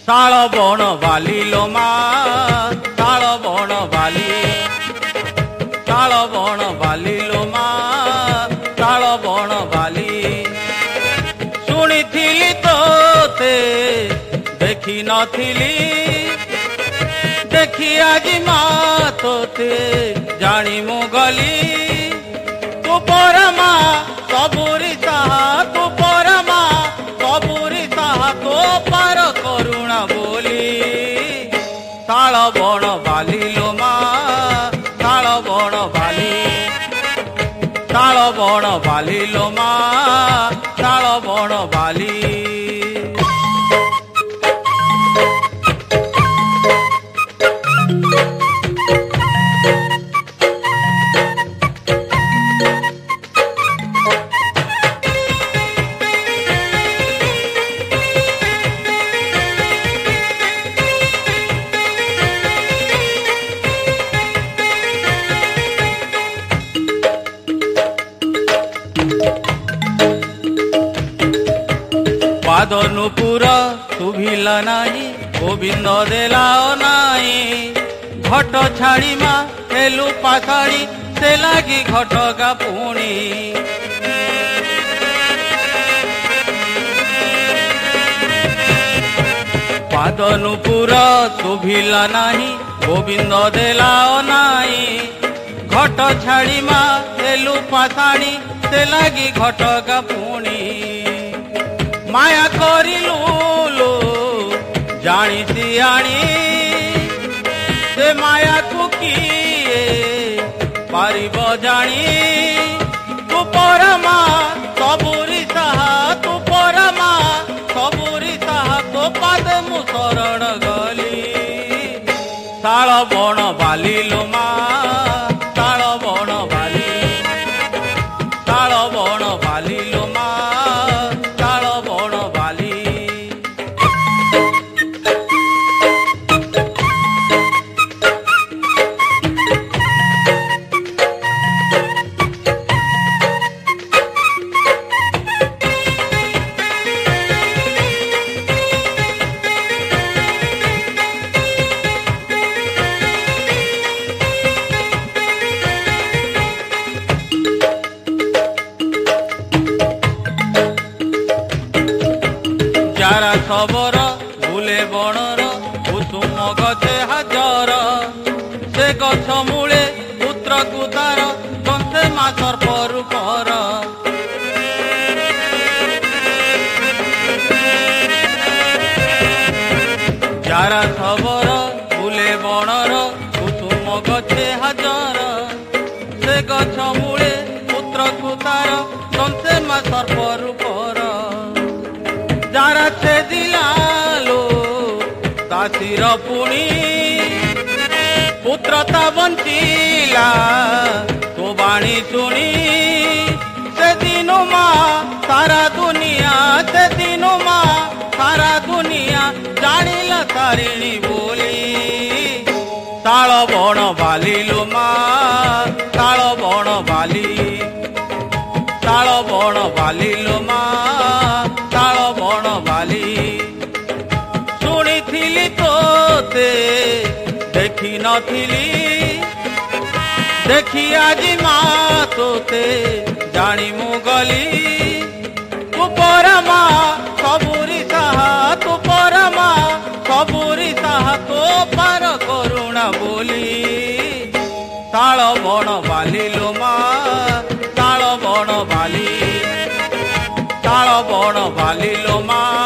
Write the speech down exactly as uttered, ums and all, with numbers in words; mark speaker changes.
Speaker 1: ताल बण बाली लो मा ताल बण बाली ताल बण बाली लो मा ताल बण बाली शुणिथिली तोते देखी नथिली देखी आज मा तोते जानी मु गली तू परमा सबुरी साहा तू परमा सबुरी साहा तो पार करुणा बोली ताल बण बाली लो मा ताल बण बाली ताल बण बाली लो मा ताल बण बाली पादनुपुर शुभिल नाही गोविंद देला नाही घट छाड़ी मा हेलु पाखाड़ी से लागी घटका पुणी पादनुपुर शुभिल नाही गोविंद देला नाही घट छाड़ी मा हेलु पाखाड़ी से लागी घटका पुणी माया करिलु लो जानी सियाणी से माया को किए पारिब जानी तू परमा सबुरी साहा तू परमा सबुरी साहा तो पाद मु शरण गली ताल बण बाली लो मा ताल बण बाली ताल बण बाली लो मा जारा खबर बुले बणर कुसुम गछे हाजर से गछ मूले पुत्र कुतार कंसे मा सर्पर पर जारा खबर बुले बणर कुसुम गछे हाजर से गछ मूले पुत्र कुतार कंसे मा सर्पर पर जारा से दिलालो तासीर पुणी पुत्रता बंचिला तो बाणी सुनी से दिनो मा सारा दुनिया से दिनो मा सारा दुनिया जानिला तारिणी बोली ताल बण बाली लो मा ताल बण बाली ताल बण बाली लो मा ताल बण बाली शुणिथिली तोते देखी नथिली देखी आज मा तोते जानी मु गली तू परमा सबुरी साहा तू परमा सबुरी साहा तो पार करुणा बोली ताल बण बाली लो मा ताल बण बाली ताल बण बाली लो मा